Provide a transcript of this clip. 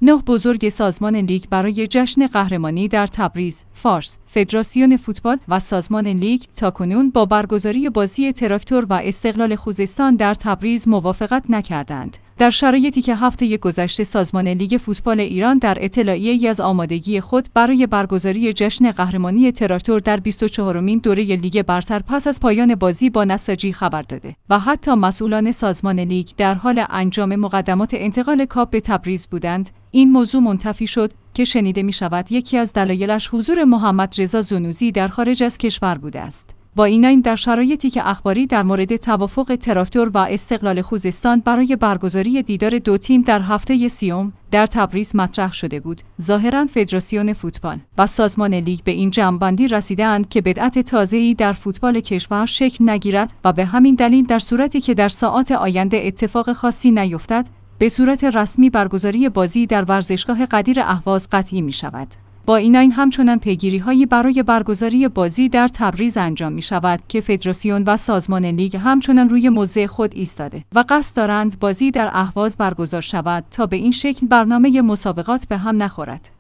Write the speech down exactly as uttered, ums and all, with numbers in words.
نه بزرگ سازمان لیگ برای جشن قهرمانی در تبریز، فارس، فدراسیون فوتبال و سازمان لیگ تاکنون با برگزاری بازی تراکتور و استقلال خوزستان در تبریز موافقت نکردند. در شرایطی که هفته گذشته سازمان لیگ فوتبال ایران در اطلاعیه‌ای از آمادگی خود برای برگزاری جشن قهرمانی تراکتور در بیست و چهارمین دوره لیگ برتر پس از پایان بازی با نساجی خبر داده و حتی مسئولان سازمان لیگ در حال انجام مقدمات انتقال کاپ به تبریز بودند، این موضوع منتفی شد که شنیده می شود یکی از دلایلش حضور محمد رضا زنوزی در خارج از کشور بوده است. با این عین در شرایطی که اخباری در مورد توافق تراکتور و استقلال خوزستان برای برگزاری دیدار دو تیم در هفته سیوم در تبریز مطرح شده بود، ظاهراً فدراسیون فوتبال و سازمان لیگ به این جمع‌بندی رسیده‌اند که بدعت تازه‌ای در فوتبال کشور شکل نگیرد و به همین دلیل در صورتی که در ساعات آینده اتفاق خاصی نیفتد، به صورت رسمی برگزاری بازی در ورزشگاه قدیر اهواز قطعی می شود. با این عین همچنان پیگیری‌هایی برای برگزاری بازی در تبریز انجام می شود که فدراسیون و سازمان لیگ همچنان روی موضع خود ایستاده و قصد دارند بازی در اهواز برگزار شود تا به این شکل برنامه مسابقات به هم نخورد.